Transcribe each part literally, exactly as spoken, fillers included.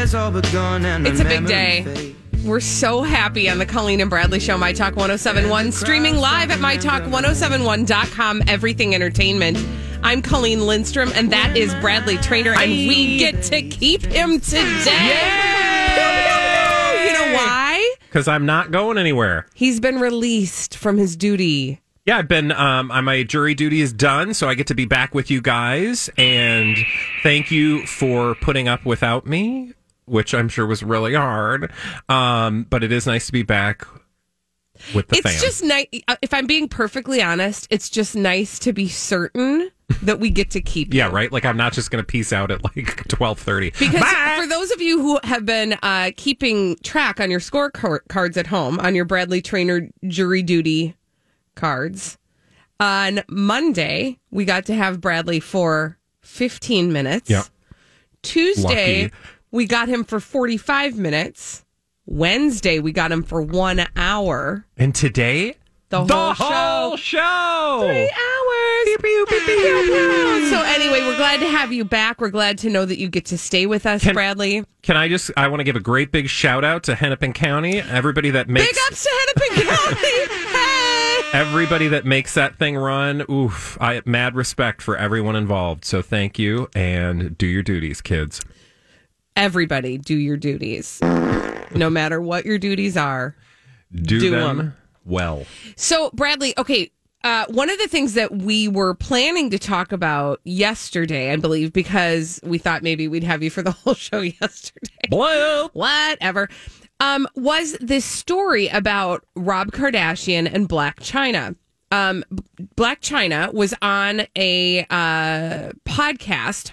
has all begun and It's a big day. We're so happy on the Colleen and Bradley Show, My Talk one oh seven point one, streaming live at my talk ten seventy-one dot com, everything entertainment. I'm Colleen Lindstrom, and that is Bradley Trainer, and we get to keep him today. Yay! You know why? Because I'm not going anywhere. He's been released from his duty. Yeah, I've been, um, my jury duty is done, so I get to be back with you guys, and thank you for putting up without me, which I'm sure was really hard. Um, but it is nice to be back with the It's fam. just nice. If I'm being perfectly honest, it's just nice to be certain that we get to keep yeah, you. right? Like, I'm not just going to peace out at like twelve thirty. Because Bye! for those of you who have been uh, keeping track on your scorecards at home, on your Bradley Trainer jury duty cards, on Monday, we got to have Bradley for fifteen minutes. Yeah. Tuesday, Lucky. we got him for forty-five minutes. Wednesday, we got him for one hour. And today, The whole the show. whole show. Three hours. Pew, pew, pew, pew. So anyway, we're glad to have you back. We're glad to know that you get to stay with us, Can- Bradley. Can I just, I want to give a great big shout out to Hennepin County. Everybody that makes... Big ups to Hennepin County. Hey! Everybody that makes that thing run, oof, I mad respect for everyone involved. So thank you, and do your duties, kids. Everybody, do your duties. No matter what your duties are. Do, Do them, them. well. So, Bradley, okay, uh, one of the things that we were planning to talk about yesterday, I believe, because we thought maybe we'd have you for the whole show yesterday. Well, Whatever. Um, was this story about Rob Kardashian and Blac Chyna. Um, Blac Chyna was on a uh, podcast.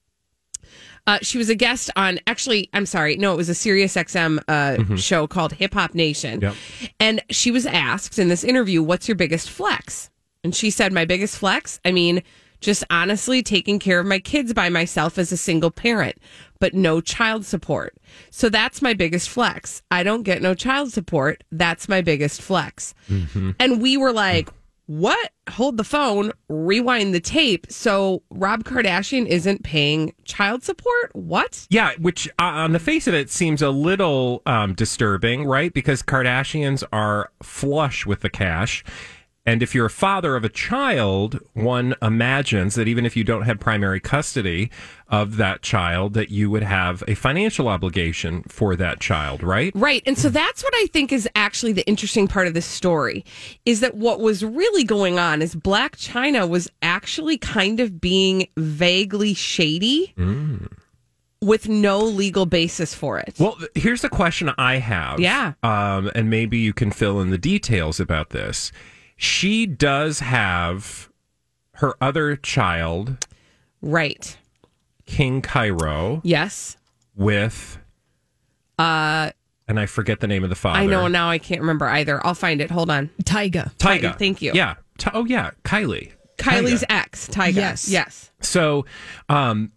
Uh, she was a guest on, actually, I'm sorry, no, it was a Sirius X M uh, mm-hmm. show called Hip Hop Nation. Yep. And she was asked in this interview, what's your biggest flex? And she said, my biggest flex? I mean, just honestly taking care of my kids by myself as a single parent, but no child support. So that's my biggest flex. I don't get no child support. That's my biggest flex. Mm-hmm. And we were like, what? Hold the phone, rewind the tape. So Rob Kardashian isn't paying child support? What? yeah, which uh, on the face of it seems a little um, disturbing, right? Because Kardashians are flush with the cash. And if you're a father of a child, one imagines that even if you don't have primary custody of that child, that you would have a financial obligation for that child, right? Right. And so that's what I think is actually the interesting part of this story, is that what was really going on is Blac Chyna was actually kind of being vaguely shady mm. with no legal basis for it. Well, here's the question I have. Yeah. Um, and maybe you can fill in the details about this. She does have her other child, right? King Cairo. Yes. With, uh, and I forget the name of the father. I know now. I can't remember either. I'll find it. Hold on. Tyga. Tyga. Thank you. Yeah. T- oh yeah, Kylie. Kylie's Tyga. ex, Tyga. Yes. Yes. So, um,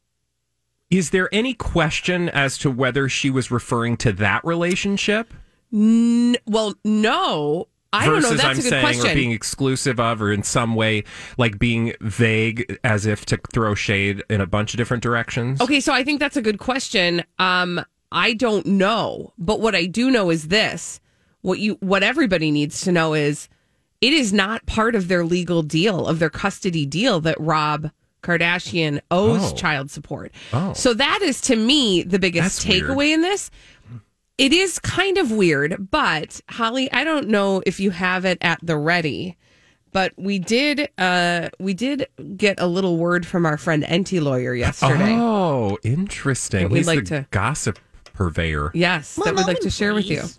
is there any question as to whether she was referring to that relationship? N- well, no. I don't know. Versus, That's I'm a good saying, question. or being exclusive of, or in some way, like being vague, as if to throw shade in a bunch of different directions. Okay, so I think that's a good question. Um, I don't know, but what I do know is this: what you, what everybody needs to know is, it is not part of their legal deal, of their custody deal, that Rob Kardashian owes Oh. child support. Oh. So that is, to me, the biggest That's takeaway weird. in this. It is kind of weird, but Holly, I don't know if you have it at the ready, but we did uh, we did get a little word from our friend Enty Lawyer yesterday. Oh, interesting. That we'd He's like the to- gossip purveyor. Yes, that we'd like to share with you.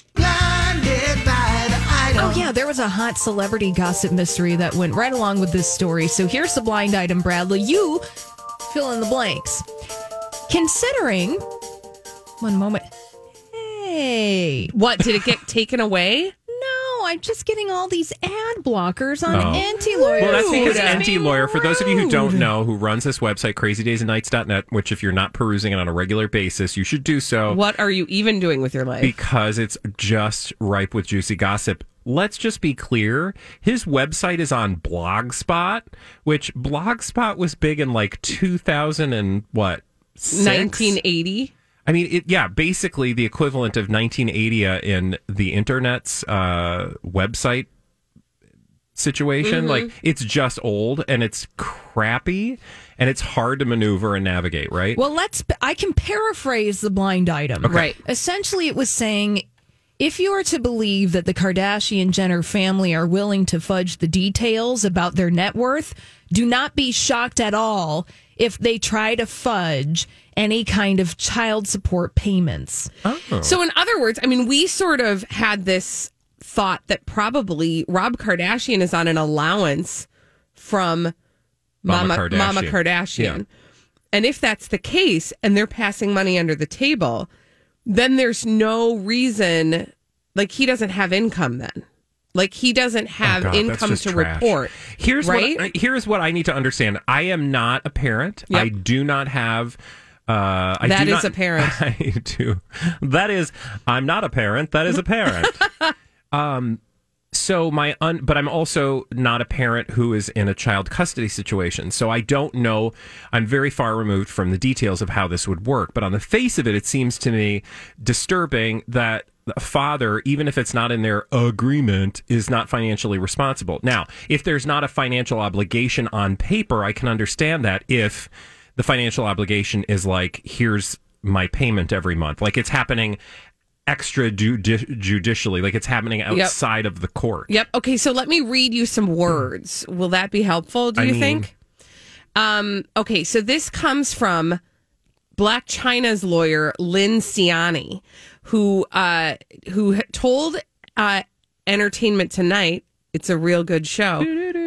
Oh, yeah, there was a hot celebrity gossip mystery that went right along with this story. So here's the blind item, Bradley. You fill in the blanks. Considering, one moment. Hey. What, did it get taken away? No, I'm just getting all these ad blockers on Oh. Anti-Lawyer. Well, that's because Rude. Enty Lawyer, for those of you who don't Rude. know, who runs this website, crazy days and nights dot net, which if you're not perusing it on a regular basis, you should do so. What are you even doing with your life? Because it's just ripe with juicy gossip. Let's just be clear. His website is on Blogspot, which Blogspot was big in like two thousand and what? Six? nineteen eighty? I mean, it, yeah, basically the equivalent of nineteen eighty in the internet's uh, website situation. Mm-hmm. Like, it's just old and it's crappy and it's hard to maneuver and navigate, right? Well, let's. I can paraphrase the blind item. Okay. Right. Essentially, it was saying, if you are to believe that the Kardashian Jenner family are willing to fudge the details about their net worth, do not be shocked at all if they try to fudge any kind of child support payments. Oh. So, in other words, I mean, we sort of had this thought that probably Rob Kardashian is on an allowance from Mama Mama Kardashian. Mama Kardashian. Yeah. And if that's the case and they're passing money under the table, then there's no reason, like, he doesn't have income then. Like, he doesn't have Oh, God, that's income just to trash. report. Here's right? what here's what I need to understand. I am not a parent. Yep. I do not have. Uh, I That do is not, a parent. I do. That is. I'm not a parent. That is a parent. um. So my un, but I'm also not a parent who is in a child custody situation. So I don't know. I'm very far removed from the details of how this would work. But on the face of it, it seems to me disturbing that a father, even if it's not in their agreement, is not financially responsible. Now, if there's not a financial obligation on paper, I can understand that if the financial obligation is like, here's my payment every month. Like, it's happening extra judi- judicially, like it's happening outside yep. of the court. Yep. Okay, so let me read you some words. Will that be helpful, do I you mean, think? Um, okay, so this comes from Blac Chyna's lawyer, Lynn Ciani, who uh, who told uh, Entertainment Tonight, it's a real good show.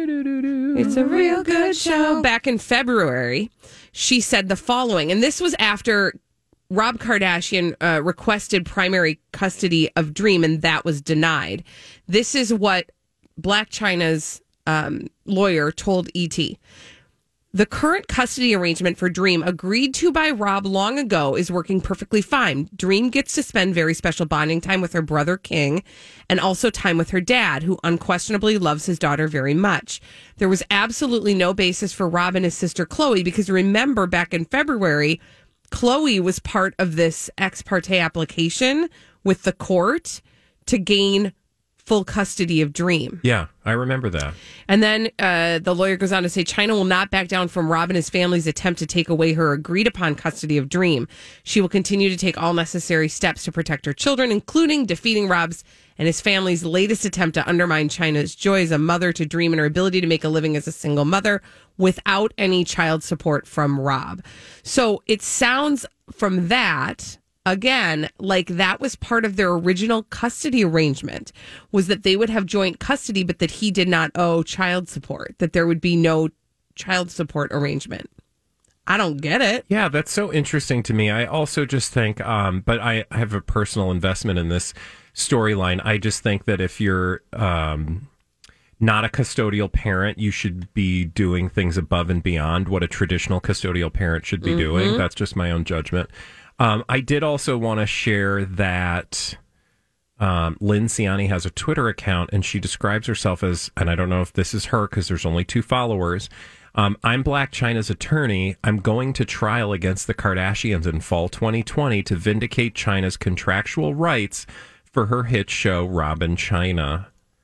It's a real good show. Back in February, she said the following, and this was after Rob Kardashian uh, requested primary custody of Dream, and that was denied. This is what Blac Chyna's um, lawyer told E T. The current custody arrangement for Dream, agreed to by Rob long ago, is working perfectly fine. Dream gets to spend very special bonding time with her brother King and also time with her dad, who unquestionably loves his daughter very much. There was absolutely no basis for Rob and his sister Khloe, because remember back in February, Khloe was part of this ex parte application with the court to gain full custody of Dream. Yeah, I remember that. And then uh, the lawyer goes on to say Chyna will not back down from Rob and his family's attempt to take away her agreed upon custody of Dream. She will continue to take all necessary steps to protect her children, including defeating Rob's and his family's latest attempt to undermine Chyna's joy as a mother to Dream and her ability to make a living as a single mother without any child support from Rob. So it sounds from that, again, like that was part of their original custody arrangement, was that they would have joint custody, but that he did not owe child support, that there would be no child support arrangement. I don't get it. Yeah, that's so interesting to me. I also just think, um, but I, I have a personal investment in this storyline. I just think that if you're um, not a custodial parent, you should be doing things above and beyond what a traditional custodial parent should be mm-hmm. doing. That's just my own judgment. Um, I did also want to share that um, Lynn Ciani has a Twitter account, and she describes herself as, and I don't know if this is her because there's only two followers, um, I'm Blac Chyna's attorney. I'm going to trial against the Kardashians in fall twenty twenty to vindicate Chyna's contractual rights for her hit show, Rob and Chyna.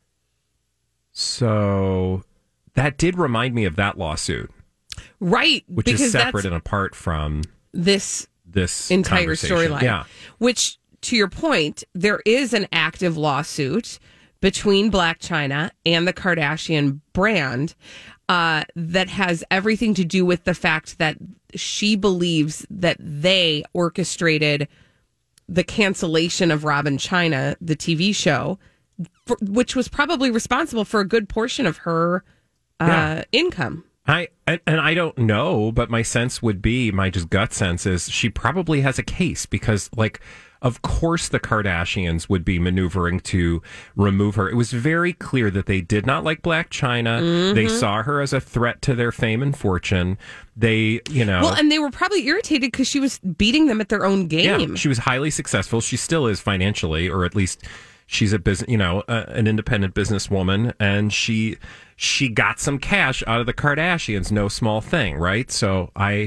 So that did remind me of that lawsuit. Right. Which is separate and apart from this this entire storyline. Yeah. Which, to your point, there is an active lawsuit between Blac Chyna and the Kardashian brand uh, that has everything to do with the fact that she believes that they orchestrated the cancellation of Rob and Chyna, the T V show, for, which was probably responsible for a good portion of her uh, yeah. income. I and I don't know, but my sense would be, my just gut sense is she probably has a case because, like, of course the Kardashians would be maneuvering to remove her. It was very clear that they did not like Blac Chyna. Mm-hmm. They saw her as a threat to their fame and fortune. They, you know... Well, and they were probably irritated because she was beating them at their own game. Yeah, she was highly successful. She still is financially, or at least... She's a business, you know, uh, an independent businesswoman, and she she got some cash out of the Kardashians, no small thing, right? So I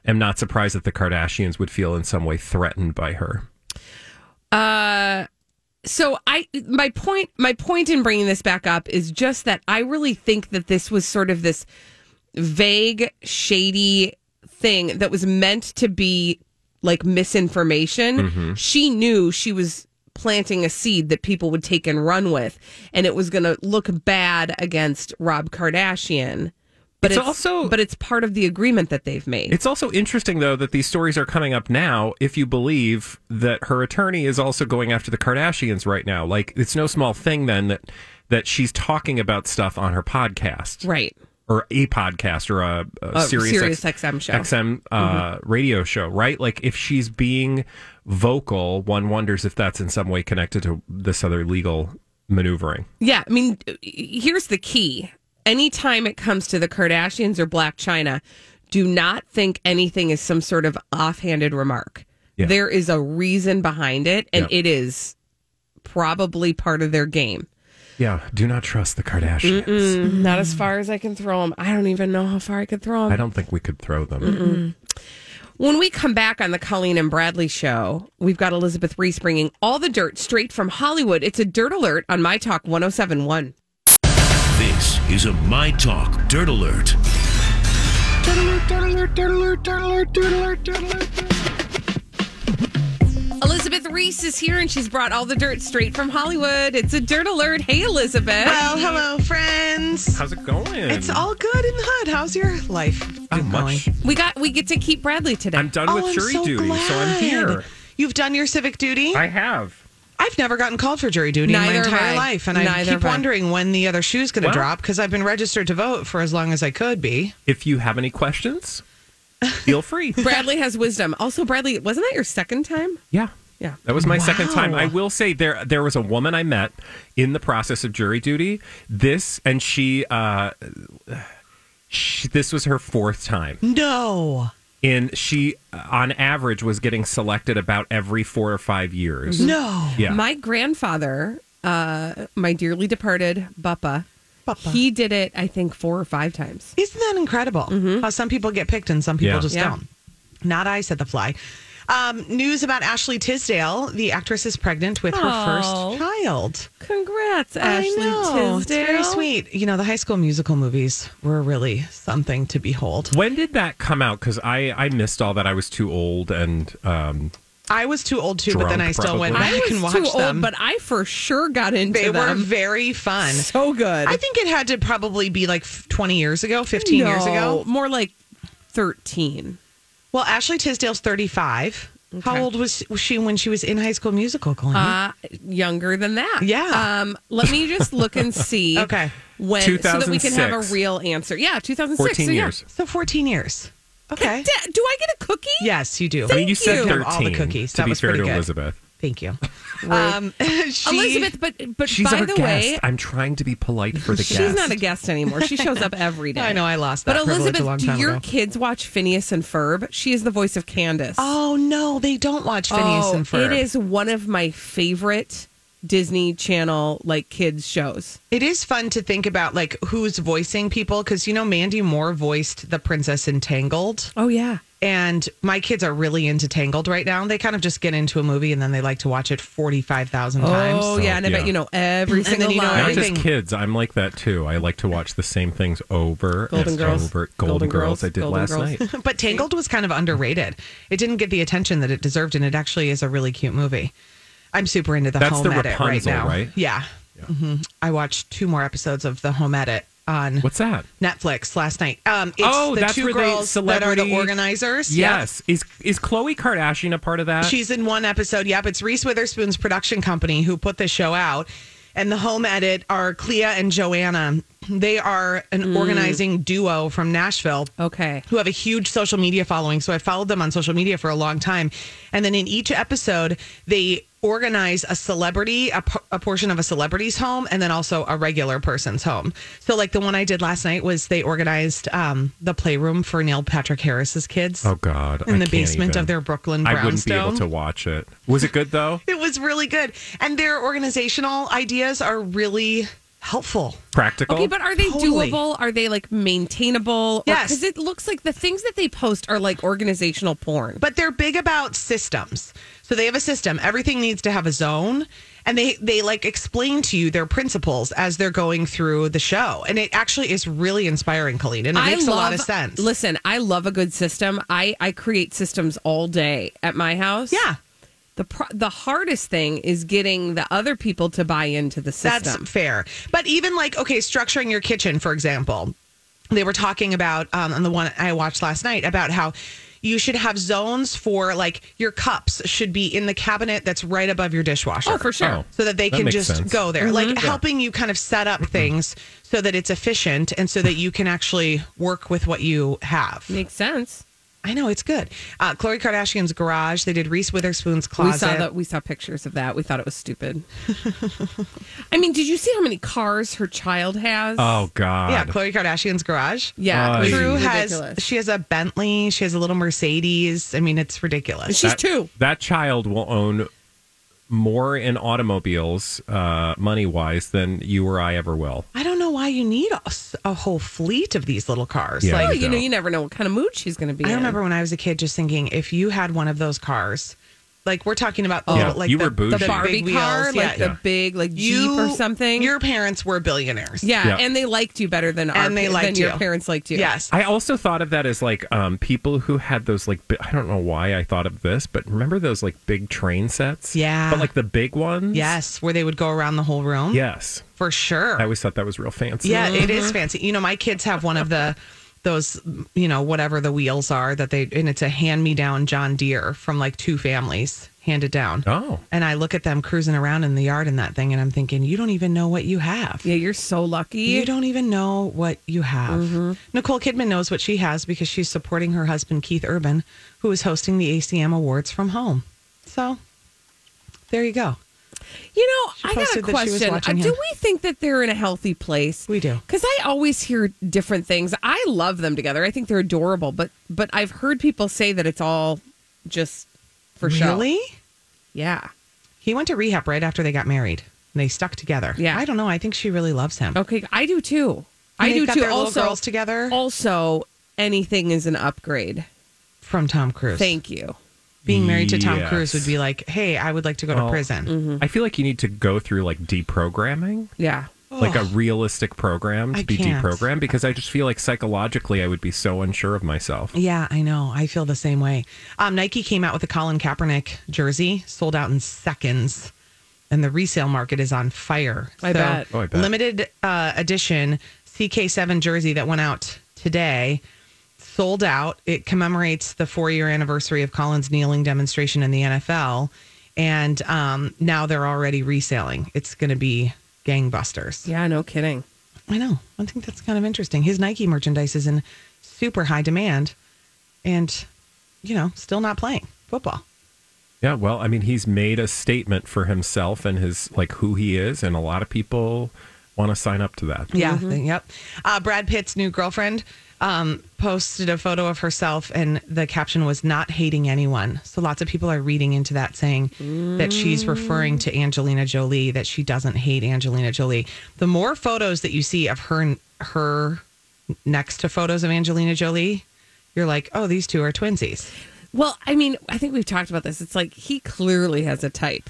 am not surprised that the Kardashians would feel in some way threatened by her. Uh, so I my point my point in bringing this back up is just that I really think that this was sort of this vague, shady thing that was meant to be like misinformation. Mm-hmm. She knew she was planting a seed that people would take and run with, and it was going to look bad against Rob Kardashian. But it's, it's also, but it's part of the agreement that they've made. It's also interesting, though, that these stories are coming up now. If you believe that her attorney is also going after the Kardashians right now, like it's no small thing then that that she's talking about stuff on her podcast, right? Or a podcast or a, a uh, Sirius, Sirius X, X M show, X M uh, mm-hmm. radio show, right? Like if she's being vocal, one wonders if that's in some way connected to this other legal maneuvering. Yeah, I mean, here's the key. Anytime it comes to the Kardashians or Blac Chyna, do not think anything is some sort of offhanded remark. Yeah. There is a reason behind it, and yeah. it is probably part of their game. Yeah, do not trust the Kardashians. Mm-mm, not as far as I can throw them. I don't even know how far I could throw them. I don't think we could throw them. Mm-mm. When we come back on the Colleen and Bradley show, we've got Elizabeth Reese bringing all the dirt straight from Hollywood. It's a Dirt Alert on My Talk one oh seven point one. This is a My Talk Dirt Alert. Dirt Alert, Dirt Alert, Dirt Alert, Dirt Alert, Dirt Alert, Dirt Alert. Elizabeth Reese is here, and she's brought all the dirt straight from Hollywood. It's a Dirt Alert. Hey, Elizabeth. Well, hello, friends. How's it going? It's all good in the hood. How's your life Not much. We got. We get to keep Bradley today. I'm done oh, with I'm jury so duty, glad. so I'm here. You've done your civic duty? I have. I've never gotten called for jury duty Neither in my entire I. life, and Neither I keep wondering when the other shoe's going to well, drop because I've been registered to vote for as long as I could be. If you have any questions, feel free. Bradley has wisdom. Also, Bradley, wasn't that your second time? Yeah. Yeah. That was my wow. second time. I will say there there was a woman I met in the process of jury duty. This, and she, uh, she this was her fourth time. No. And she, on average, was getting selected about every four or five years. No. Yeah. My grandfather, uh, my dearly departed Buppa, Papa. he did it, I think, four or five times. Isn't that incredible? Mm-hmm. How some people get picked and some people Yeah. just Yeah. don't. Not I, said the fly. Um, news about Ashley Tisdale. The actress is pregnant with her Oh. first child. Congrats, Ashley I know. Tisdale. It's very sweet. You know, the High School Musical movies were really something to behold. When did that come out? Because I, I missed all that. I was too old and... Um, I was too old too, but then Drunk, I still went probably. back I was and watched too old, them. but I for sure got into They them. were very fun. So good. I think it had to probably be like twenty years ago, fifteen no, years ago. more like thirteen. Well, Ashley Tisdale's thirty-five. Okay. How old was was she when she was in High School Musical, Colleen? Uh, younger than that. Yeah. Um, let me just look and see. Okay. When so that we can have a two thousand six. real answer. Yeah, two thousand six. fourteen so yeah. years. So fourteen years. Okay. Da- Do I get a cookie? Yes, you do. I mean, you said you. thirteen. All the cookies. To That be was fair pretty to good. Elizabeth. Thank you. Um, she, Elizabeth, but but She's by our the guest. way, I'm trying to be polite for the she's guest. not a guest anymore. She shows up every day. I know I lost that But privilege Elizabeth, a long do time your ago. kids watch Phineas and Ferb? She is the voice of Candace. Oh no, they don't watch Phineas Oh, and Ferb. it is one of my favorite Disney Channel like kids shows. It is fun to think about like who's voicing people because you know Mandy Moore voiced the princess in Tangled. Oh yeah. And my kids are really into Tangled right now. They kind of just get into a movie and then they like to watch it forty-five thousand times. Oh yeah, and I yeah. bet you know every And then single you know line. Not everything. just kids. I'm like that too. I like to watch the same things over Golden and Girls. over. Golden, Golden Girls. Girls. I did Golden last Girls. night. But Tangled was kind of underrated. It didn't get the attention that it deserved, and it actually is a really cute movie. I'm super into the That's Home the Edit right Rapunzel, now. right? Yeah. hmm I watched two more episodes of the Home Edit on What's that? Netflix last night. Um, it's Oh, the that's two where the girls that are the celebrity- organizers. Yes. Is is Khloe Kardashian a part of that? She's in one episode. Yep, it's Reese Witherspoon's production company who put this show out. And the Home Edit are Clea and Joanna. They are an organizing duo from Nashville. Okay. Who have a huge social media following. So I followed them on social media for a long time. And then in each episode, they organize a celebrity, a, p- a portion of a celebrity's home, and then also a regular person's home. So like the one I did last night was they organized um, the playroom for Neil Patrick Harris's kids. Oh God! In I the can't basement even. of their Brooklyn I brownstone. wouldn't be able to watch it. Was it good though? It was really good. And their organizational ideas are really helpful. Practical. Okay, but are they Totally. doable? Are they like maintainable? Yes. Because it looks like the things that they post are like organizational porn. But they're big about systems. So they have a system. Everything needs to have a zone. And they, they like explain to you their principles as they're going through the show. And it actually is really inspiring, Colleen. And it makes a lot of sense. Listen, I love a good system. I, I create systems all day at my house. Yeah. The pro- the hardest thing is getting the other people to buy into the system. That's fair. But even like, okay, structuring your kitchen, for example, they were talking about um, on the one I watched last night about how you should have zones for like your cups should be in the cabinet that's right above your dishwasher. Oh, for sure. Oh, So that they that can makes just sense. go there. Like helping you kind of set up things so that it's efficient and so that you can actually work with what you have. Makes sense. I know, it's good. Uh, Khloe Kardashian's garage. They did Reese Witherspoon's closet. We saw that. We saw pictures of that. We thought it was stupid. I mean, did you see how many cars her child has? Oh God. Yeah, Khloe Kardashian's garage. yeah. Oh, it was Drew ridiculous. has, she has a Bentley. She has a little Mercedes. I mean, it's ridiculous. She's that, two. That child will own more in automobiles, uh, money wise, than you or I ever will. I don't know why you need a, s- a whole fleet of these little cars. Yeah. Like, Well, you know, don't. you never know what kind of mood she's going to be I in. remember when I was a kid just thinking, if you had one of those cars, like we're talking about, the, Yeah, like you the, were bougie. the Barbie big car, wheels. like yeah. the big, like you, Jeep or something. Your parents were billionaires. yeah, Yeah. and they liked you better than our, And they than liked your you. parents liked you. Yes. I also thought of that as like um, people who had those like bi- I don't know why I thought of this, but remember those like big train sets? Yeah. but like the big ones. Yes, where they would go around the whole room. Yes, For sure. I always thought that was real fancy. Yeah, it is fancy. You know, my kids have one of the those, you know, whatever the wheels are that they, and it's a hand-me-down John Deere from like two families handed down. Oh. And I look at them cruising around in the yard in that thing, and I'm thinking, you don't even know what you have. Yeah, you're so lucky. You don't even know what you have. Nicole Kidman knows what she has because she's supporting her husband, Keith Urban, who is hosting the A C M Awards from home. So there you go. You know, She I got a posted that she was question. Uh, watching Do him. we think that they're in a healthy place? We do. Because I always hear different things. I love them together. I think they're adorable, but but I've heard people say that it's all just for show. Really? Yeah. He went to rehab right after they got married. And they stuck together. Yeah. I don't know. I think she really loves him. Okay, I do too. And I they've do got too. their little Also, girls together. also, anything is an upgrade. From Tom Cruise. Thank you. Being married to Tom Yes. Cruise would be like, hey, I would like to go Well, to prison. I feel like you need to go through like deprogramming, Yeah. like a realistic program to I be can't. deprogrammed, because I just feel like psychologically I would be so unsure of myself. Yeah, I know. I feel the same way. Um, Nike came out with a Colin Kaepernick jersey, sold out in seconds, and the resale market is on fire. I bet. Oh, I bet. Limited uh, edition C K seven jersey that went out today, sold out. It commemorates the four-year anniversary of Colin's kneeling demonstration in the N F L, and um, now they're already reselling. It's going to be gangbusters. Yeah, no kidding. I know. I think that's kind of interesting. His Nike merchandise is in super high demand and, you know, still not playing football. Yeah, well, I mean, he's made a statement for himself and his like who he is, and a lot of people want to sign up to that. Yeah. Yep. Uh, Brad Pitt's new girlfriend um, posted a photo of herself, and the caption was "not hating anyone." So lots of people are reading into that, saying that she's referring to Angelina Jolie, that she doesn't hate Angelina Jolie. The more photos that you see of her, her next to photos of Angelina Jolie, you're like, oh, these two are twinsies. Well, I mean, I think we've talked about this. It's like he clearly has a type.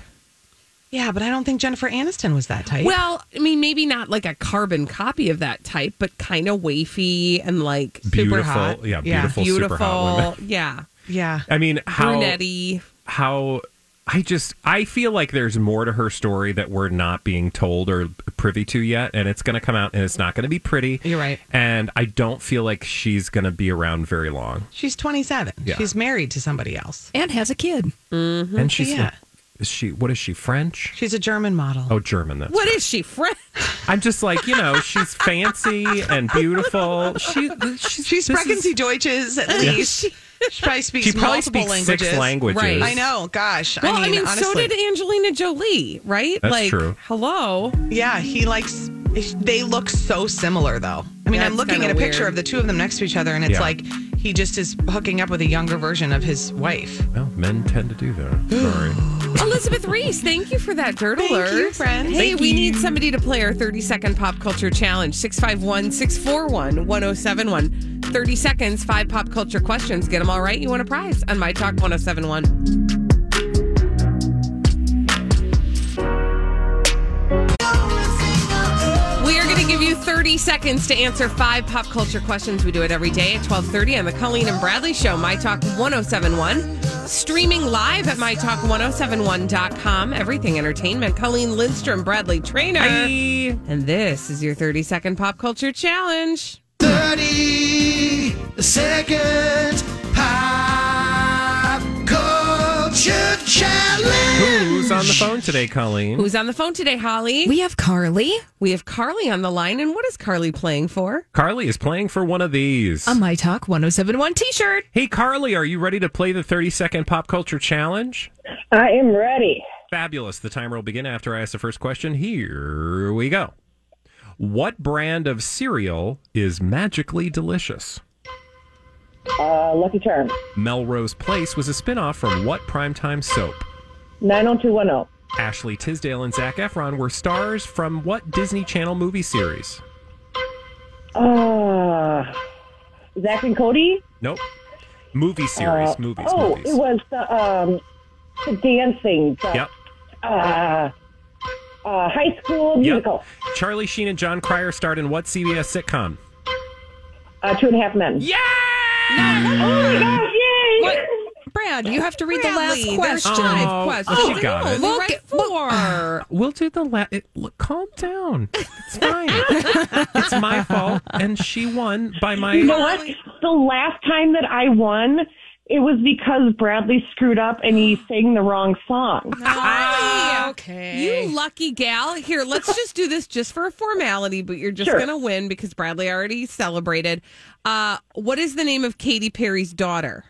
Yeah, but I don't think Jennifer Aniston was that type. Well, I mean, maybe not like a carbon copy of that type, but kind of wafy and like Beautiful, hot. yeah, Yeah. beautiful, super hot women. beautiful. Yeah. yeah. I mean, how Brunette-y. how I just I feel like there's more to her story that we're not being told or privy to yet, and it's going to come out, and it's not going to be pretty. You're right. And I don't feel like she's going to be around very long. She's twenty-seven. Yeah. She's married to somebody else. And has a kid. And she's Yeah. is she what is she French? She's a German model. Oh, German. That's What right. is she, French? I'm just like, you know, she's fancy and beautiful. She she's, She's this Sprechen is- Sie Deutsches at least. She probably speaks She probably multiple speaks languages. six languages. Right. I know. Gosh. Well, I mean, honestly, so did Angelina Jolie, right? That's like, true. hello. yeah, he likes. They look so similar, though. I mean, I'm That's looking kinda at a picture weird. of the two of them next to each other, and it's Yeah. like he just is hooking up with a younger version of his wife. Well, men tend to do that. Sorry. Elizabeth Elizabeth Reese, thank you for that dirt Thank alert. you, friend. Hey, Thank we you. need somebody to play our thirty second pop culture challenge. six five one, six four one, one oh seven one. thirty seconds, five pop culture questions. Get them all right. You win a prize on My Talk one oh seven one. We are going to give you thirty seconds to answer five pop culture questions. We do it every day at twelve thirty on the Colleen and Bradley Show, My Talk one oh seven one. Streaming live at my talk one oh seven one dot com. Everything Entertainment. Colleen Lindstrom, Bradley Trainer. Hi. And this is your thirty second pop culture challenge. thirty second pop culture challenge. Who's on the phone today, Colleen? Who's on the phone today, Holly? We have Carly, We have Carly on the line. And what is Carly playing for? Carly is playing for one of these. a My Talk one oh seven one t-shirt. Hey, Carly, are you ready to play the thirty second pop culture challenge? I am ready. Fabulous. The timer will begin after I ask the first question. Here we go. What brand of cereal is magically delicious? Uh, Lucky Charm. Melrose Place was a spinoff from what primetime soap? nine oh two one oh. Ashley Tisdale and Zac Efron were stars from what Disney Channel movie series? Uh, Zach and Cody. Nope. Movie series. Uh, movies. oh, movies. it was the, um, the dancing. The, Yep. Uh, uh, high school musical. Yep. Charlie Sheen and John Cryer starred in what C B S sitcom? Uh, Two and a Half Men. Yeah! Oh my gosh, yay! What? Brad, you have to read Bradley, the last there's question. five Oh, questions. well, she got it. No, Look, right look. four. We'll do the la- it, look, calm down. It's fine. It's my fault, and she won by my. You know what? The last time that I won, it was because Bradley screwed up and he sang the wrong song. Carly, okay. you lucky gal. Here, let's just do this just for a formality, but you're just Sure. going to win because Bradley already celebrated. Uh, what is the name of Katy Perry's daughter?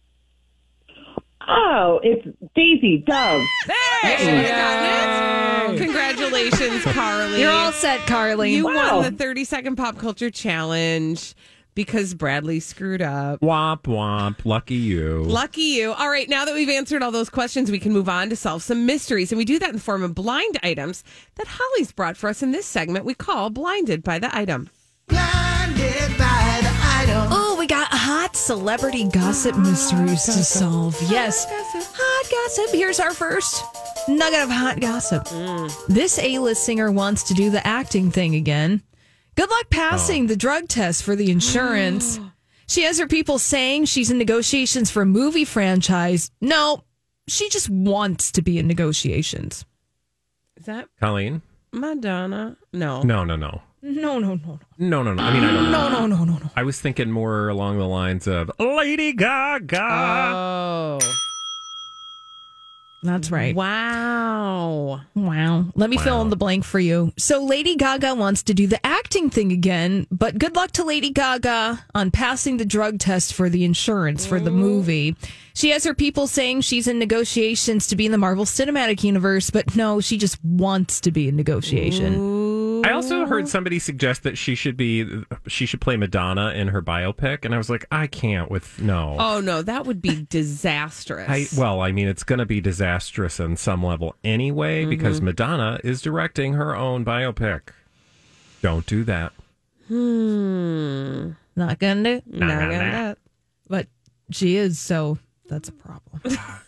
Oh, it's Daisy Dove. There, she would've gotten it. Congratulations, Carly. You're all set, Carly. You Wow. won the thirty second pop culture challenge because Bradley screwed up. Womp womp. Lucky you. Lucky you. All right, now that we've answered all those questions, we can move on to solve some mysteries. And we do that in the form of blind items that Holly's brought for us in this segment we call Blinded by the Item. Blinded by the item. Oh, we got hot celebrity gossip mysteries to solve. Yes, hot gossip. Here's our first nugget of hot gossip. This A-list singer wants to do the acting thing again. Good luck passing the drug test for the insurance. She has her people saying she's in negotiations for a movie franchise. No, she just wants to be in negotiations. Is that Colleen? Madonna? No. No, no, no. No, no, no, No, no, no. I mean, I don't know. no, no, no, no, no. I was thinking more along the lines of Lady Gaga. Oh. That's right. Wow. Wow. Let me fill Wow. in the blank for you. So Lady Gaga wants to do the acting thing again, but good luck to Lady Gaga on passing the drug test for the insurance for the movie. She has her people saying she's in negotiations to be in the Marvel Cinematic Universe, but no, she just wants to be in negotiation. I also heard somebody suggest that she should be she should play Madonna in her biopic, and I was like, I can't with no. Oh, no, that would be disastrous. I well, I mean, it's going to be disastrous on some level anyway because Madonna is directing her own biopic. Don't do that. Hmm. Not gonna do, Nah, Not nah, gonna nah. that. but she is, so that's a problem.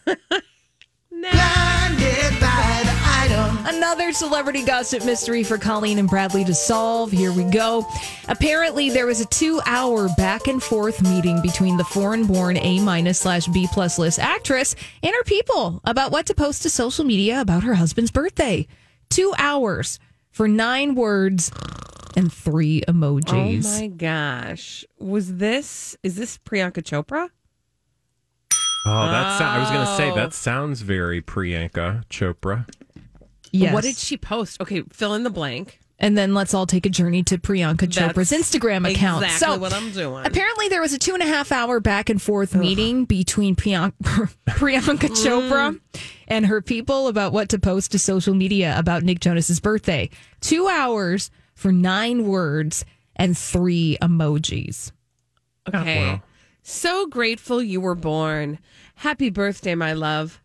Blinded by the item. Another celebrity gossip mystery for Colleen and Bradley to solve. Here we go. Apparently, there was a two-hour back-and-forth meeting between the foreign-born A- slash B-plus list actress and her people about what to post to social media about her husband's birthday. Two hours for nine words and three emojis. Oh, my gosh. Was this, is this Priyanka Chopra? Oh, that's I was going to say Oh. that sounds very Priyanka Chopra. Yes. What did she post? Okay, fill in the blank. And then let's all take a journey to Priyanka Chopra's That's Instagram account. Exactly so what I'm doing. apparently there was a two and a half hour back and forth meeting between Priyanka, Priyanka Chopra and her people about what to post to social media about Nick Jonas's birthday. Two hours for nine words and three emojis. Okay. wow. So grateful you were born. Happy birthday, my love.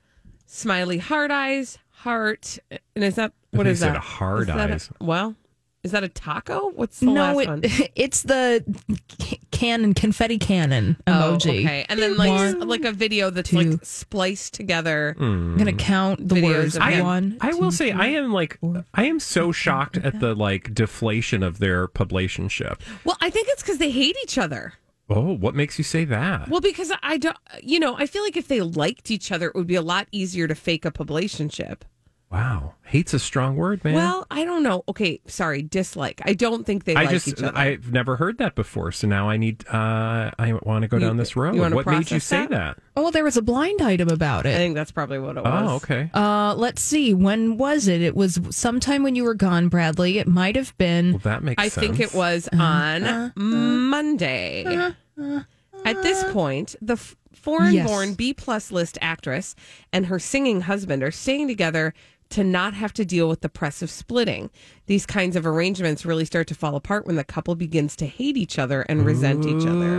smiley heart eyes, heart. And is that, what think is you said that? hard Is that a- eyes. well, is that a taco? What's the No, last it, one? it's the ca- cannon, confetti cannon Oh, emoji. okay. And then like One, like a video that's two. like spliced together. I'm going to count the Videos words. of I, him. One, I will two, say I am like I am so shocked at the like deflation of their publicationship. Well, I think it's because they hate each other. Oh, what makes you say that? Well, because I don't, you know, I feel like if they liked each other, it would be a lot easier to fake a publicationship. Wow, hate's a strong word, man. Well, I don't know. Okay, sorry, dislike. I don't think they I like just each other. I've never heard that before, so now I need uh I want to go You- down this road. you wanna What made you process say that? that? Oh, there was a blind item about I it. think that's probably what it was. Oh, okay. Uh, let's see. When was it? It was sometime when you were gone, Bradley. It might have been. Well, that makes I sense. think it was on Monday. At this point, the f- foreign-born Yes. B-plus list actress and her singing husband are staying together to not have to deal with the press of splitting. These kinds of arrangements really start to fall apart when the couple begins to hate each other and resent each other.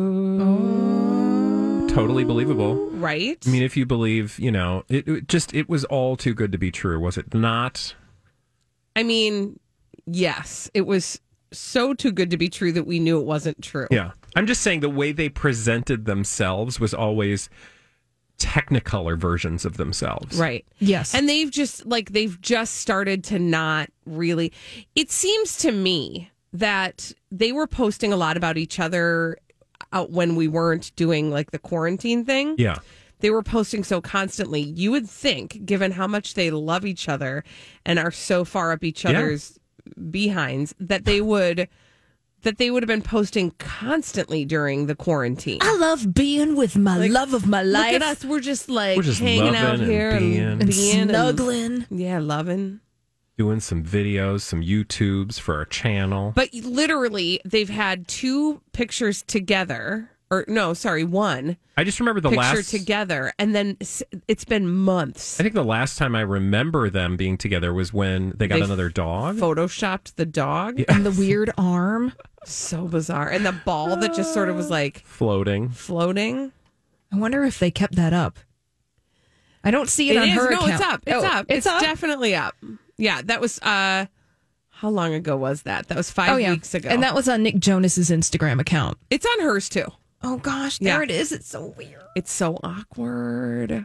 Totally believable. Right? I mean, if you believe, you know, it, it just it was all too good to be true, was it not? I mean, yes, it was so too good to be true that we knew it wasn't true. Yeah. I'm just saying the way they presented themselves was always technicolor versions of themselves. Right. Yes. And they've just like they've just started to not really. It seems to me that they were posting a lot about each other out when we weren't doing like the quarantine thing. Yeah. They were posting so constantly. You would think, given how much they love each other and are so far up each Yeah. other's behinds, that they would that they would have been posting constantly during the quarantine. I love being with my Like, love of my life. Look at us. We're just like We're just hanging out loving and here and being. being, And and- snuggling. yeah, loving. Doing some videos, some YouTubes for our channel. But literally, they've had two pictures together. Or no, sorry, one I just remember the picture last together. And then s- it's been months. I think the last time I remember them being together was when they got They another dog. Photoshopped the dog. And the weird arm. So bizarre. And the ball that just sort of was like Floating. floating. I wonder if they kept that up. I don't see it, It on is. her No, account. it's up. It's Oh, up. It's, It's, up. definitely up. Yeah, that was, uh, how long ago was that? That was five oh, yeah. weeks ago. And that was on Nick Jonas's Instagram account. It's on hers too. Oh, gosh. Yeah. There it is. It's so weird. It's so awkward.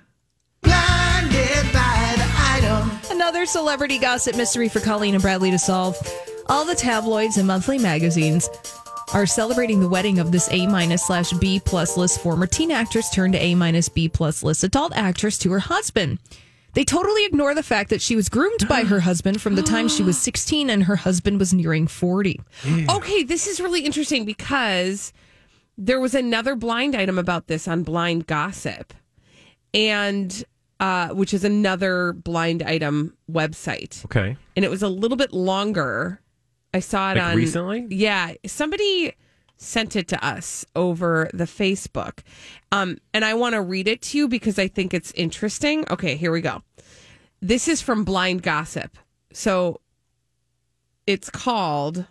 Blinded by the item. Another celebrity gossip mystery for Colleen and Bradley to solve. All the tabloids and monthly magazines are celebrating the wedding of this A minus slash B plus list former teen actress turned to A minus B plus list adult actress to her husband. They totally ignore the fact that she was groomed by her husband from the time she was sixteen and her husband was nearing forty. Okay, this is really interesting because there was another blind item about this on Blind Gossip, and uh, which is another blind item website, Okay. and it was a little bit longer. I saw it Like on recently? Yeah, somebody sent it to us over the Facebook, um, and I want to read it to you because I think it's interesting. Okay, here we go. This is from Blind Gossip, so it's called.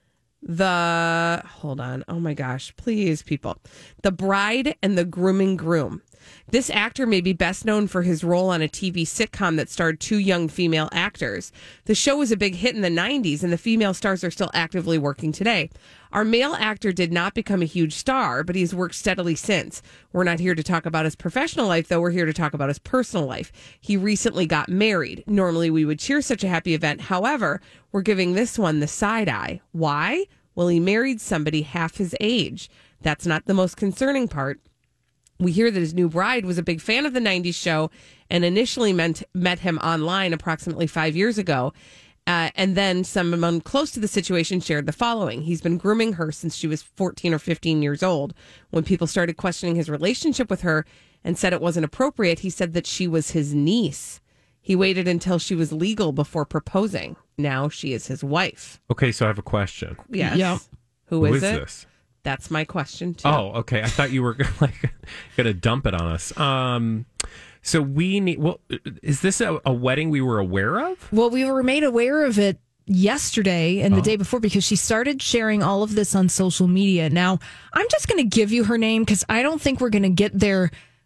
The hold on, oh my gosh, please, people. The Bride and the Grooming Groom. This actor may be best known for his role on a T V sitcom that starred two young female actors. The show was a big hit in the nineties, and the female stars are still actively working today. Our male actor did not become a huge star, but he's worked steadily since. We're not here to talk about his professional life, though. We're here to talk about his personal life. He recently got married. Normally, we would cheer such a happy event. However, we're giving this one the side eye. Why? Well, he married somebody half his age. That's not the most concerning part. We hear that his new bride was a big fan of the nineties show and initially meant, met him online approximately five years ago. Uh, and then someone close to the situation shared the following. He's been grooming her since she was fourteen or fifteen years old. When people started questioning his relationship with her and said it wasn't appropriate, he said that she was his niece. He waited until she was legal before proposing. Now she is his wife. Okay, so I have a question. Yes. Yeah. Who Who is, is it? this? That's my question, too. Oh, okay. I thought you were like going to dump it on us. Um, so we need. Well, is this a, a wedding we were aware of? Well, we were made aware of it yesterday and the day before because she started sharing all of this on social media. Now, I'm just going to give you her name because I don't think we're going to get there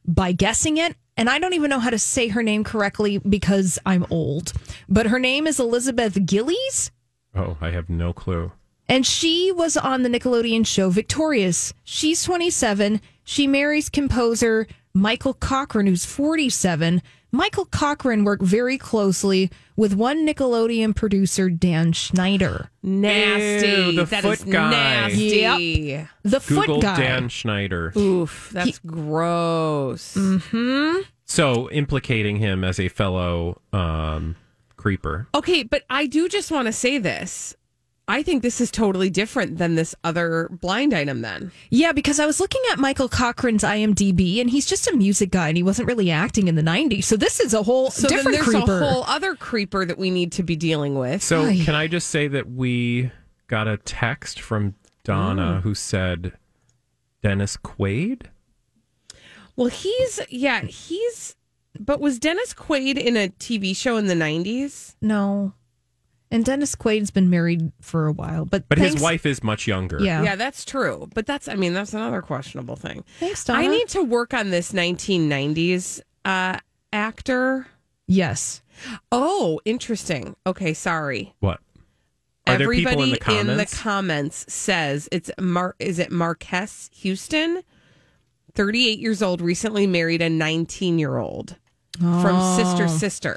by guessing it. And I don't even know how to say her name correctly because I'm old. But her name is Elizabeth Gillies. Oh, I have no clue. And she was on the Nickelodeon show Victorious. She's twenty-seven. She marries composer Michael Cochran, who's forty-seven. Michael Cochran worked very closely with one Nickelodeon producer, Dan Schneider. Nasty. Ew, the That foot is guy. nasty. Yep. The Google foot guy. Dan Schneider. Oof, that's gross. Mm-hmm. So implicating him as a fellow um, creeper. Okay, but I do just want to say this. I think this is totally different than this other blind item then. Yeah, because I was looking at Michael Cochran's I M D B, and he's just a music guy, and he wasn't really acting in the nineties. So this is a whole So then different there's creeper. a whole other creeper that we need to be dealing with. So Ay. can I just say that we got a text from Donna who said Dennis Quaid? Well, he's, yeah, he's, but was Dennis Quaid in a T V show in the nineties? No. And Dennis Quaid's been married for a while, but But thanks, his wife is much younger. Yeah. Yeah, that's true. But that's, I mean, that's another questionable thing. Thanks, Donna. I need to work on this nineteen nineties uh, actor. Yes. Oh, interesting. Okay, sorry. What? Are there Everybody people in the comments? in the comments says it's Mar. Is it Marquess Houston? thirty-eight years old, recently married a nineteen-year-old from Sister Sister.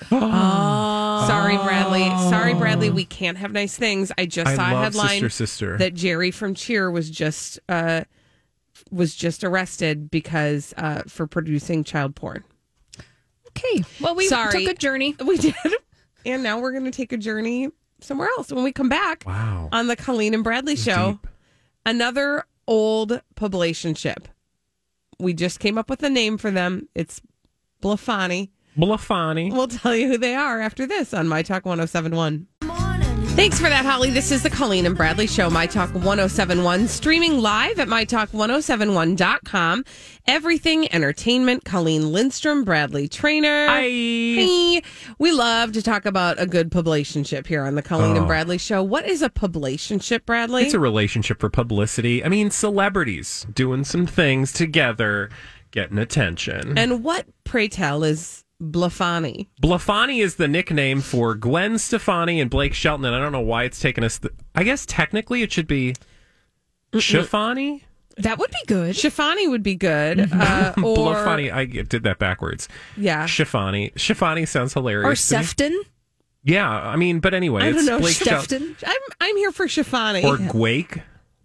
Sorry, Bradley. Sorry, Bradley. We can't have nice things. I just I saw a love headline Sister Sister. that Jerry from Cheer was just uh, was just arrested because uh, for producing child porn. Okay. Well, we Sorry. took a journey. We did, and now we're going to take a journey somewhere else when we come back. Wow. On the Colleen and Bradley show. Deep. Another old publicationship. We just came up with a name for them. It's Blafani. Blafani. We'll tell you who they are after this on My Talk one oh seven one. Thanks for that, Holly. This is the Colleen and Bradley Show, My Talk one oh seven one, streaming live at my talk ten seventy-one dot com. Everything entertainment. Colleen Lindstrom, Bradley Trainer. Hi. Hey. We love to talk about a good publicationship here on the Colleen Oh. and Bradley Show. What is a publicationship, Bradley? It's a relationship for publicity. I mean, celebrities doing some things together, getting attention. And what, pray tell, is Blafani? Blafani is the nickname for Gwen Stefani and Blake Shelton, and I don't know why it's taken us. Th- I guess technically it should be Shafani. That would be good. Shafani would be good. Uh, or, Blafani. I did that backwards. yeah. Shafani. Shafani sounds hilarious. Or to me. Sefton. Yeah, I mean, but anyway, I it's don't know. Blake Shelton. Sefton. I'm I'm here for Shafani. Or Gwake.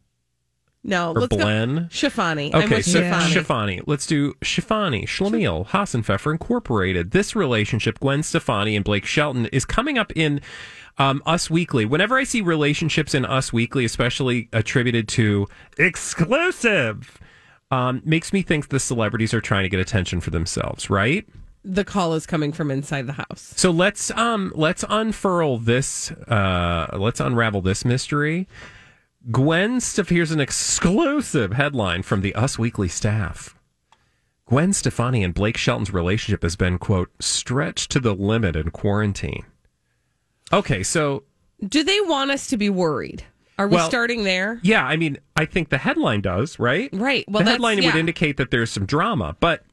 no, or let's Blen. go Shafani. I'm Okay, with so Shafani. Shafani. Let's do Shafani, Schlemiel, Hassenpfeffer Incorporated. This relationship, Gwen Stefani and Blake Shelton, is coming up in um, Us Weekly. Whenever I see relationships in Us Weekly, especially attributed to exclusive, um, makes me think the celebrities are trying to get attention for themselves, right? The call is coming from inside the house. So let's um let's unfurl this uh let's unravel this mystery. Gwen Stef here's an exclusive headline from the Us Weekly staff. Gwen Stefani and Blake Shelton's relationship has been, quote, stretched to the limit in quarantine. Okay, so Do they want us to be worried? Are we Well, starting there? yeah, I mean, I think the headline does, right? Right. Well, the that's- headline would yeah. indicate that there's some drama, but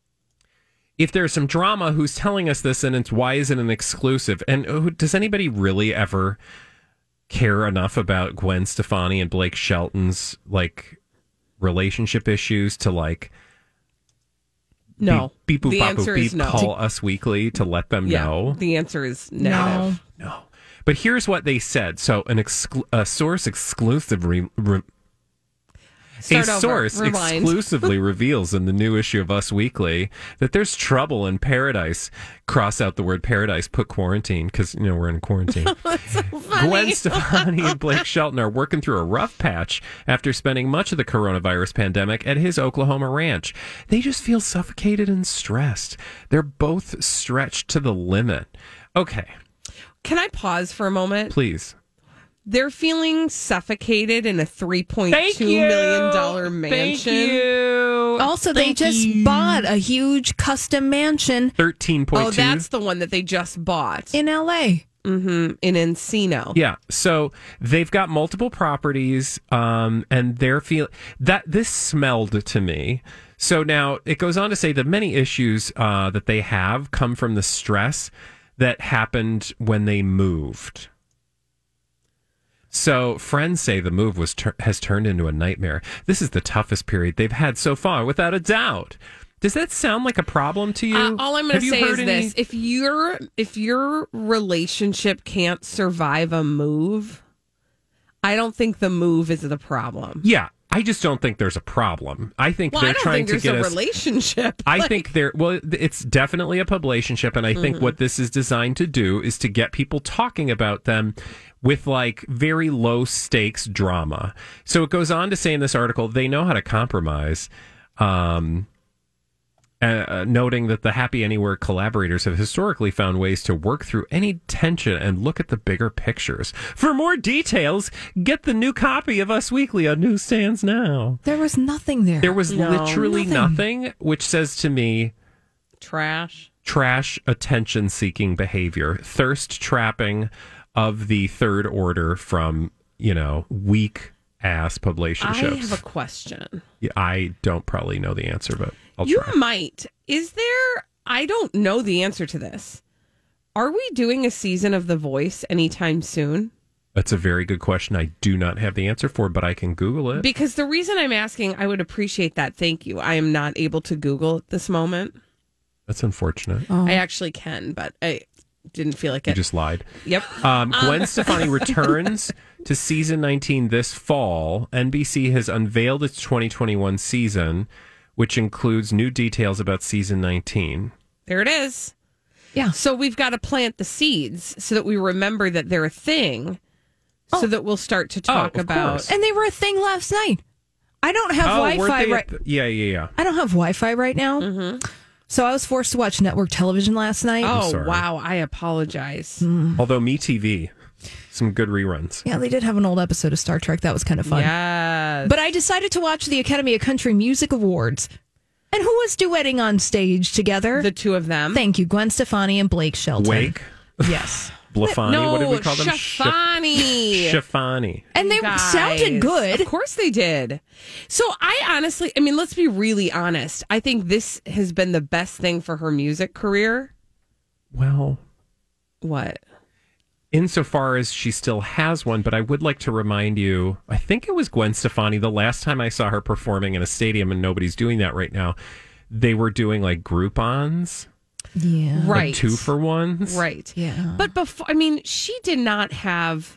if there's some drama, who's telling us this, and it's why is it an exclusive? And who, does anybody really ever care enough about Gwen Stefani and Blake Shelton's like relationship issues to like No. beep, beep boop the bop answer boop beep is no. call Us Weekly to let them yeah. know? The answer is No. negative. No. But here's what they said. So an exclu- a source exclusive re- re- Start a over. source Rewind. exclusively reveals in the new issue of Us Weekly that there's trouble in paradise. Cross out the word paradise, put quarantine, because, you know, we're in quarantine. Gwen Stefani and Blake Shelton are working through a rough patch after spending much of the coronavirus pandemic at his Oklahoma ranch. They just feel suffocated and stressed. They're both stretched to the limit. Okay, Can I pause for a moment? please. They're feeling suffocated in a three point Thank two you. million dollar mansion. Thank you. Also, they Thank just you. bought a huge custom mansion thirteen point two. Oh, that's the one that they just bought. in L A. Mm-hmm. In Encino. Yeah, so they've got multiple properties, um, and they're feel that this smelled to me. So now it goes on to say that many issues uh, that they have come from the stress that happened when they moved. So friends say the move was tur- has turned into a nightmare. This is the toughest period they've had so far, without a doubt. Does that sound like a problem to you? Uh, all I'm going Have to you say is heard any- this: if your if your relationship can't survive a move, I don't think the move is the problem. Yeah, I just don't think there's a problem. I think Well, they're I don't trying think to there's get a us. relationship. I Like- think there. Well, it's definitely a publicationship, and I think Mm-hmm. what this is designed to do is to get people talking about them with like very low stakes drama. So it goes on to say in this article they know how to compromise. Um, Uh, noting that the Happy Anywhere collaborators have historically found ways to work through any tension and look at the bigger pictures. For more details, get the new copy of Us Weekly on newsstands now. There was nothing there. There was No. literally Nothing. nothing, which says to me, trash. trash attention-seeking behavior, thirst trapping of the third order from, you know, weak-ass I publicationships. have a question. Yeah, I don't probably know the answer, but I'll You try. might. Is there? I don't know the answer to this. Are we doing a season of The Voice anytime soon? That's a very good question. I do not have the answer for, but I can Google it. Because the reason I'm asking, I would appreciate that. Thank you. I am not able to Google at this moment. That's unfortunate. I actually can, but I didn't feel like You it. just lied. Yep. Um, Gwen Stefani returns to season nineteen this fall. N B C has unveiled its twenty twenty-one season, which includes new details about season nineteen. There it is. Yeah. So we've got to plant the seeds so that we remember that they're a thing, so that we'll start to talk Oh, of about. course. And they were a thing last night. I don't have Oh, weren't Wi-Fi they right. at the- yeah, yeah, yeah. I don't have Wi-Fi right now. Mm-hmm. So I was forced to watch network television last night. Oh, sorry. wow. I apologize. Although MeTV, some good reruns. Yeah, they did have an old episode of Star Trek. That was kind of fun. Yes. But I decided to watch the Academy of Country Music Awards. And who was duetting on stage together? the two of them. Thank you, Gwen Stefani and Blake Shelton. Wake, Yes. Blafani, no, what did we call them? Shafani. Shafani. And they Guys. sounded good. Of course they did. So I honestly, I mean, let's be really honest. I think this has been the best thing for her music career. Well, What? insofar as she still has one, but I would like to remind you, I think it was Gwen Stefani, the last time I saw her performing in a stadium, and nobody's doing that right now. They were doing like Groupons, Yeah. Right. like two for ones. Right. Yeah. But before, I mean, she did not have.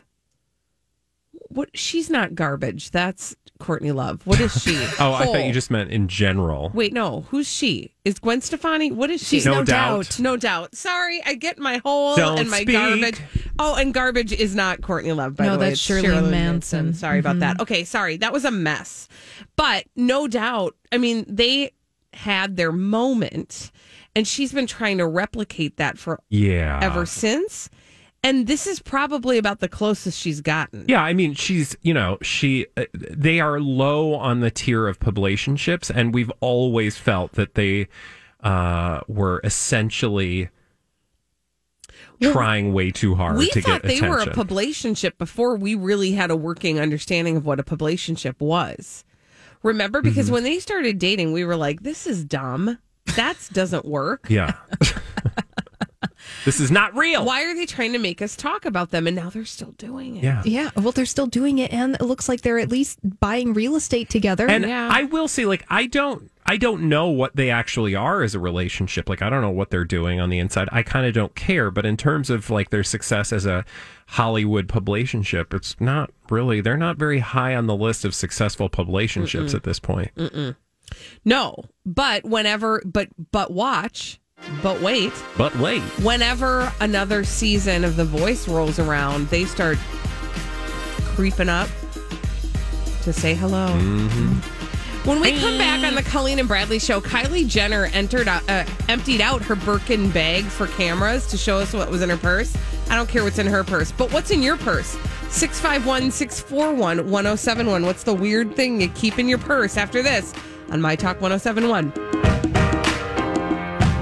What? She's not garbage. That's Courtney Love. What is she? Oh, I thought Hole. you just meant in general. Wait, no. Who's she? Is Gwen Stefani? What is she? She's No no, doubt. doubt. No doubt. Sorry, I get my hole Don't and my speak. garbage. Oh, and garbage is not Courtney Love, by No, the way. that's It's Shirley Shirley Manson. Sorry about that. Okay, sorry. That was a mess. But no doubt, I mean, they had their moment, and she's been trying to replicate that for Yeah. ever since. And this is probably about the closest she's gotten. Yeah, I mean, she's, you know, she, uh, they are low on the tier of publicationships, and we've always felt that they uh, were essentially trying way too hard We to thought get they attention. were a publicationship before we really had a working understanding of what a publicationship was. Remember? Because Mm-hmm. when they started dating, we were like, this is dumb. That doesn't work. Yeah. This is not real. Why are they trying to make us talk about them? And now they're still doing it. Yeah. Yeah. Well, they're still doing it, and it looks like they're at least buying real estate together. And Yeah. I will say, like, I don't, I don't know what they actually are as a relationship. Like, I don't know what they're doing on the inside. I kind of don't care. But in terms of like their success as a Hollywood publicationship, it's not really. They're not very high on the list of successful publicationships at this point. No, but whenever, but, but watch, but wait. But wait, Whenever another season of The Voice rolls around, they start creeping up to say hello. When we come back on the Colleen and Bradley show, Kylie Jenner entered out, uh, emptied out her Birkin bag for cameras to show us what was in her purse. I don't care what's in her purse, but what's in your purse? six five one, six four one, one oh seven one. What's the weird thing you keep in your purse after this on My Talk one oh seven one?